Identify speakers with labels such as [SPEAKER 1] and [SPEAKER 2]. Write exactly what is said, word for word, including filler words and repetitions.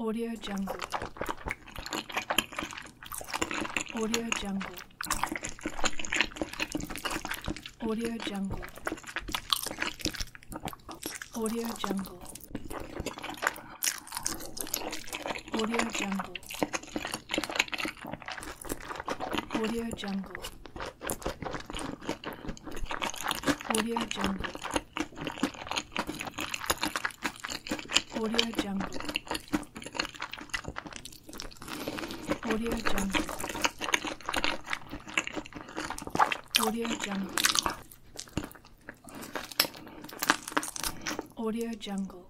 [SPEAKER 1] Audio Jungle. Audio Jungle. Audio Jungle. Audio Jungle. Audio Jungle. Audio Jungle. Audio Jungle. Audio Jungle. Audio Jungle. Audio Jungle. Audio Jungle.